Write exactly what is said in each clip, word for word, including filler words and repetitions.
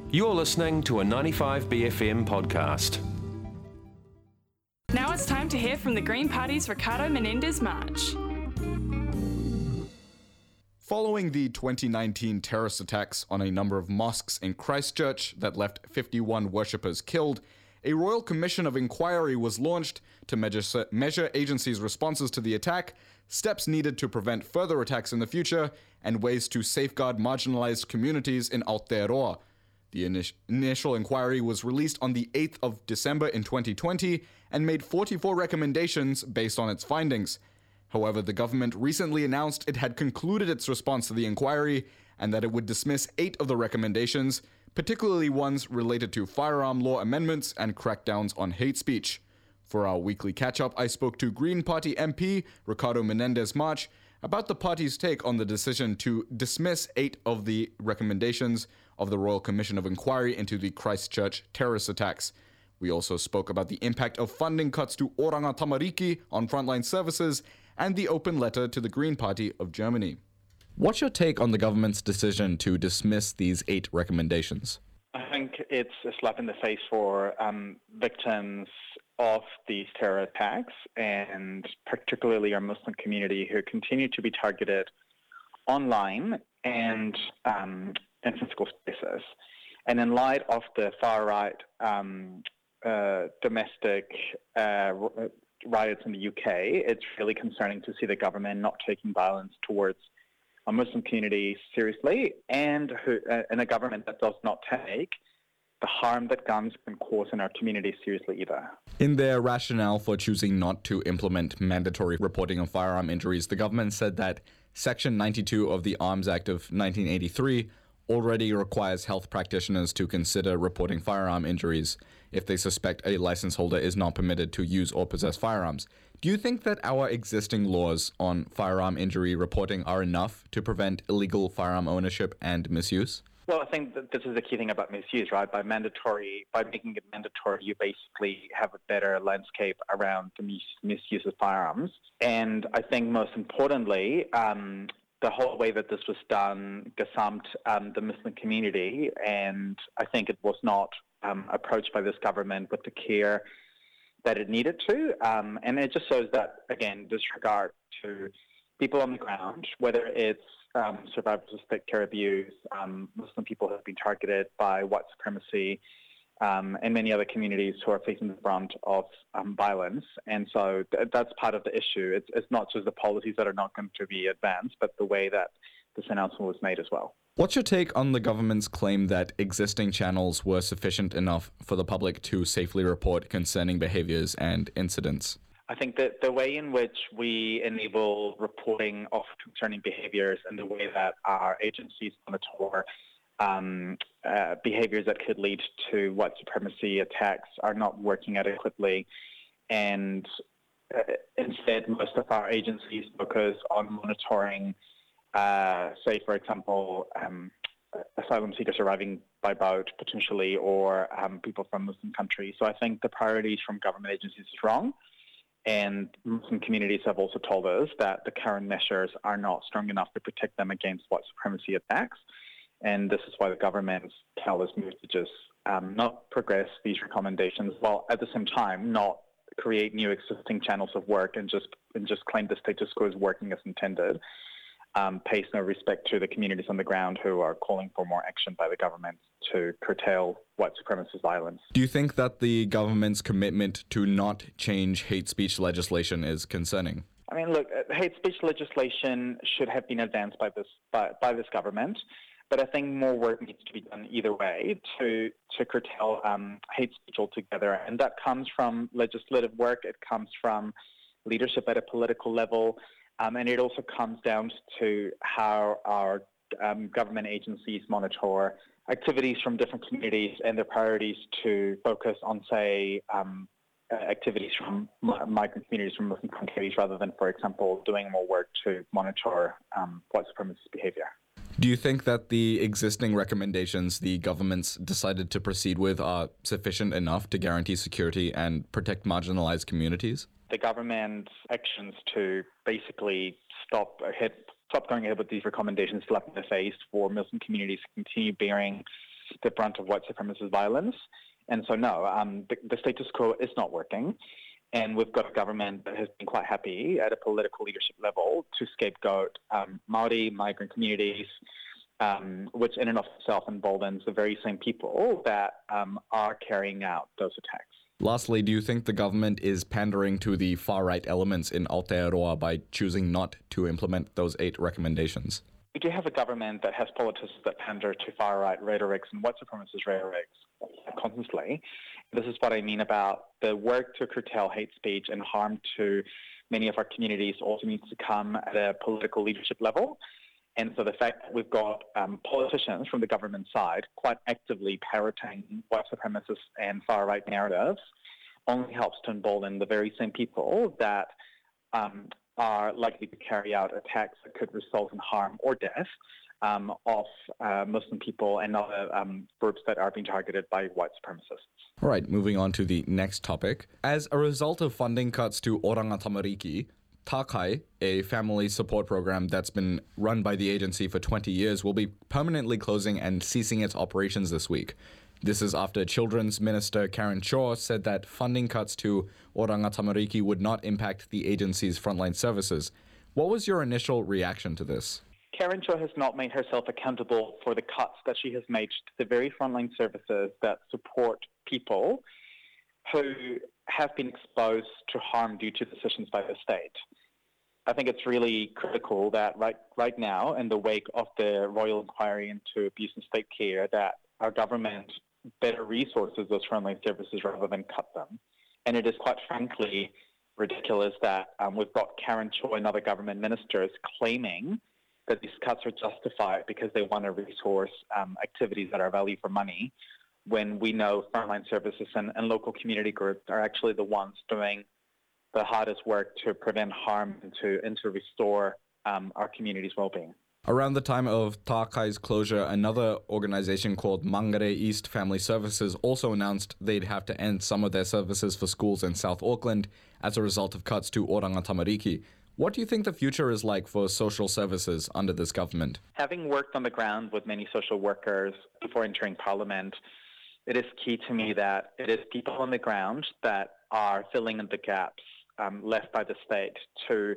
You're listening to a ninety-five B F M podcast. Now it's time to hear from the Green Party's Ricardo Menendez March. Following the twenty nineteen terrorist attacks on a number of mosques in Christchurch that left fifty-one worshippers killed, a Royal Commission of Inquiry was launched to measure, measure agencies' responses to the attack, steps needed to prevent further attacks in the future, and ways to safeguard marginalized communities in Aotearoa. The init- initial inquiry was released on the eighth of December in twenty twenty and made forty-four recommendations based on its findings. However, the government recently announced it had concluded its response to the inquiry and that it would dismiss eight of the recommendations, particularly ones related to firearm law amendments and crackdowns on hate speech. For our weekly catch-up, I spoke to Green Party M P Ricardo Menendez March about the party's take on the decision to dismiss eight of the recommendations of the Royal Commission of Inquiry into the Christchurch terrorist attacks. We also spoke about the impact of funding cuts to Oranga Tamariki on frontline services and the open letter to the Green Party of Germany. What's your take on the government's decision to dismiss these eight recommendations? I think it's a slap in the face for um, victims of these terror attacks, and particularly our Muslim community who continue to be targeted online and um, in physical spaces. And in light of the far-right um, uh, domestic uh, riots in the U K, it's really concerning to see the government not taking violence towards a Muslim community seriously, and who, uh, and a government that does not take the harm that guns can cause in our community seriously either. In their rationale for choosing not to implement mandatory reporting of firearm injuries, the government said that Section ninety-two of the Arms Act of nineteen eighty-three already requires health practitioners to consider reporting firearm injuries if they suspect a license holder is not permitted to use or possess firearms. Do you think that our existing laws on firearm injury reporting are enough to prevent illegal firearm ownership and misuse? Well, I think that this is the key thing about misuse, right? By mandatory, by making it mandatory, you basically have a better landscape around the mis- misuse of firearms. And I think most importantly, um, the whole way that this was done gazumped um, the Muslim community, and I think it was not um, approached by this government with the care that it needed to. Um, and it just shows that, again, disregard to people on the ground, whether it's um, survivors of state care abuse, um, Muslim people who have been targeted by white supremacy, Um, and many other communities who are facing the brunt of um, violence. And so th- that's part of the issue. It's, it's not just the policies that are not going to be advanced, but the way that this announcement was made as well. What's your take on the government's claim that existing channels were sufficient enough for the public to safely report concerning behaviors and incidents? I think that the way in which we enable reporting of concerning behaviors and the way that our agencies monitor Um, uh, behaviors that could lead to white supremacy attacks are not working adequately, and uh, instead most of our agencies focus on monitoring, uh, say for example, um, asylum seekers arriving by boat potentially, or um, people from Muslim countries. So I think the priorities from government agencies is wrong, and Muslim communities have also told us that the current measures are not strong enough to protect them against white supremacy attacks. And this is why the government's careless move to just um, not progress these recommendations, while at the same time not create new existing channels of work and just and just claim the status quo is working as intended, um, pays no respect to the communities on the ground who are calling for more action by the government to curtail white supremacist violence. Do you think that the government's commitment to not change hate speech legislation is concerning? I mean, look, hate speech legislation should have been advanced by this by, by this government. But I think more work needs to be done either way to to curtail um, hate speech altogether. And that comes from legislative work. It comes from leadership at a political level. Um, and it also comes down to how our um, government agencies monitor activities from different communities and their priorities to focus on, say, um, activities from migrant communities from Muslim countries rather than, for example, doing more work to monitor um, white supremacist behavior. Do you think that the existing recommendations the government's decided to proceed with are sufficient enough to guarantee security and protect marginalized communities? The government's actions to basically stop ahead, stop going ahead with these recommendations slap in the face for Muslim communities to continue bearing the brunt of white supremacist violence. And so, no, um, the, the status quo is not working. And we've got a government that has been quite happy at a political leadership level to scapegoat um, Māori, migrant communities, um, which in and of itself emboldens the very same people that um, are carrying out those attacks. Lastly, do you think the government is pandering to the far-right elements in Aotearoa by choosing not to implement those eight recommendations? We do have a government that has politicians that pander to far-right rhetorics and white supremacist rhetorics constantly. This is what I mean about the work to curtail hate speech and harm to many of our communities also needs to come at a political leadership level. And so the fact that we've got um, politicians from the government side quite actively parroting white supremacist and far-right narratives only helps to embolden the very same people that um, are likely to carry out attacks that could result in harm or death um, of uh, Muslim people and other um, groups that are being targeted by white supremacists. All right, moving on to the next topic. As a result of funding cuts to Oranga Tamariki, Tākai, a family support program that's been run by the agency for twenty years, will be permanently closing and ceasing its operations this week. This is after Children's Minister Karen Shaw said that funding cuts to Oranga Tamariki would not impact the agency's frontline services. What was your initial reaction to this? Karen Shaw has not made herself accountable for the cuts that she has made to the very frontline services that support people who have been exposed to harm due to decisions by the state. I think it's really critical that right right now, in the wake of the royal inquiry into abuse in state care, that our government better resources those frontline services rather than cut them. And it is quite frankly ridiculous that um, we've got Karen Shaw and other government ministers claiming that these cuts are justified because they want to resource um, activities that are value for money, when we know frontline services and, and local community groups are actually the ones doing the hardest work to prevent harm and to, and to restore um, our community's well-being. Around the time of Tākai's closure, another organization called Mangere East Family Services also announced they'd have to end some of their services for schools in South Auckland as a result of cuts to Oranga Tamariki. What do you think the future is like for social services under this government? Having worked on the ground with many social workers before entering Parliament, it is key to me that it is people on the ground that are filling in the gaps um, left by the state to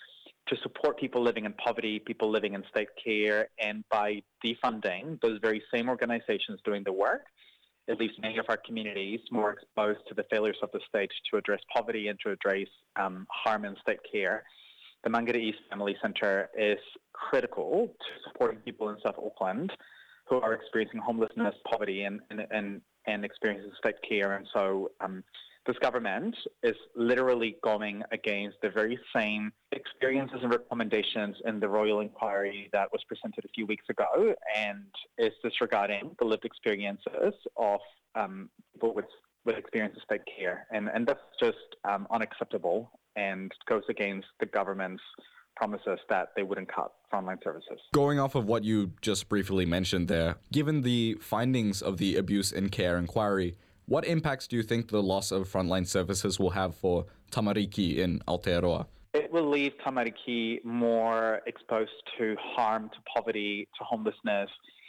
to support people living in poverty, people living in state care, and by defunding those very same organizations doing the work, it leaves many of our communities more exposed to the failures of the state to address poverty and to address um, harm in state care. The Mangere East Family Centre is critical to supporting people in South Auckland who are experiencing homelessness, poverty, and and, and, and experiencing state care. And so um, this government is literally going against the very same experiences and recommendations in the royal inquiry that was presented a few weeks ago, and is disregarding the lived experiences of um, people with, with experience of state care. And, and that's just um, unacceptable and goes against the government's promises that they wouldn't cut frontline services. Going off of what you just briefly mentioned there, given the findings of the abuse in care inquiry, what impacts do you think the loss of frontline services will have for Tamariki in Aotearoa? It will leave Tamariki more exposed to harm, to poverty, to homelessness,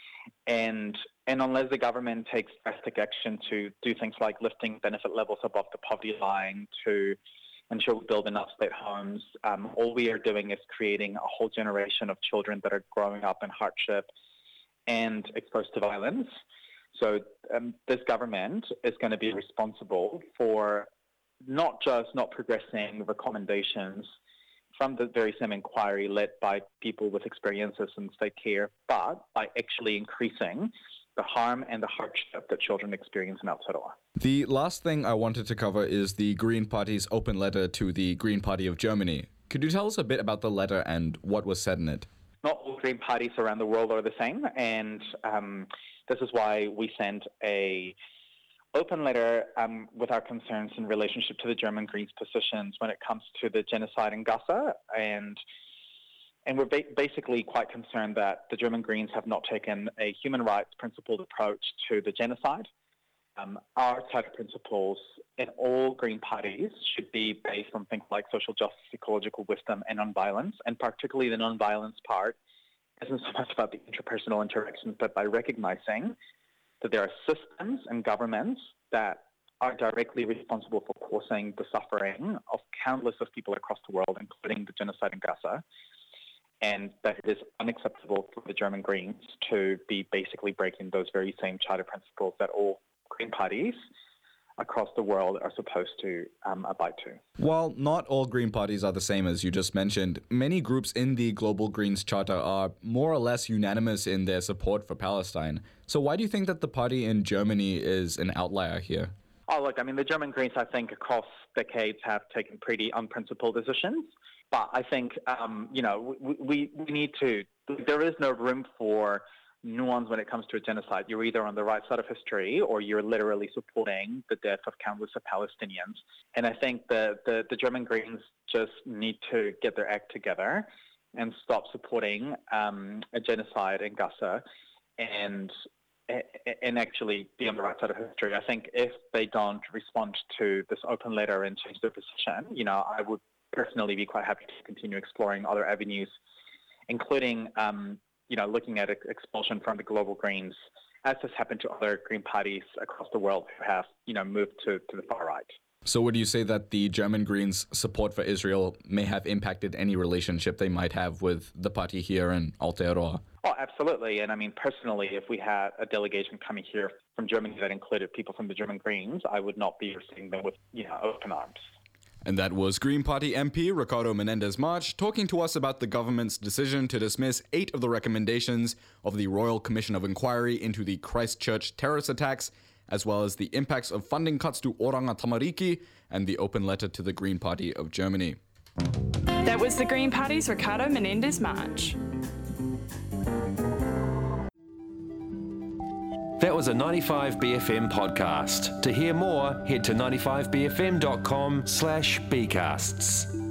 and and unless the government takes drastic action to do things like lifting benefit levels above the poverty line, to ensure we build enough state homes, um, all we are doing is creating a whole generation of children that are growing up in hardship and exposed to violence. So um, this government is going to be responsible for not just not progressing recommendations from the very same inquiry led by people with experiences in state care, but by actually increasing the harm and the hardship that children experience in Aotearoa. The last thing I wanted to cover is the Green Party's open letter to the Green Party of Germany. Could you tell us a bit about the letter and what was said in it? Not all Green parties around the world are the same, and um, this is why we sent a open letter um, with our concerns in relationship to the German Greens positions when it comes to the genocide in Gaza, and and we're ba- basically quite concerned that the German Greens have not taken a human rights principled approach to the genocide. Um, our set of principles in all Green parties should be based on things like social justice, ecological wisdom, and nonviolence, and particularly the nonviolence part isn't so much about the interpersonal interactions, but by recognizing that there are systems and governments that are directly responsible for causing the suffering of countless of people across the world, including the genocide in Gaza, and that it is unacceptable for the German Greens to be basically breaking those very same charter principles that all Green parties across the world are supposed to um, abide to. While not all Green parties are the same, as you just mentioned, many groups in the Global Greens Charter are more or less unanimous in their support for Palestine. So why do you think that the party in Germany is an outlier here? Oh, look, I mean, the German Greens, I think, across decades have taken pretty unprincipled decisions. But I think, um, you know, we, we, we need to, there is no room for nuance when it comes to a genocide. You're either on the right side of history or you're literally supporting the death of countless of Palestinians. And I think the, the, the German Greens just need to get their act together and stop supporting um, a genocide in Gaza and and actually be on the right side of history. I think if they don't respond to this open letter and change their position, you know, I would personally be quite happy to continue exploring other avenues, including um, you know, looking at expulsion from the Global Greens, as has happened to other Green parties across the world who have, you know, moved to, to the far right. So would you say that the German Greens' support for Israel may have impacted any relationship they might have with the party here in Aotearoa? Oh, absolutely. And I mean, personally, if we had a delegation coming here from Germany that included people from the German Greens, I would not be receiving them with, you know, open arms. And that was Green Party M P Ricardo Menendez-March talking to us about the government's decision to dismiss eight of the recommendations of the Royal Commission of Inquiry into the Christchurch terrorist attacks, as well as the impacts of funding cuts to Oranga Tamariki and the open letter to the Green Party of Germany. That was the Green Party's Ricardo Menendez-March. That was a ninety-five B F M podcast. To hear more, head to ninety-five b f m dot com slash bcasts.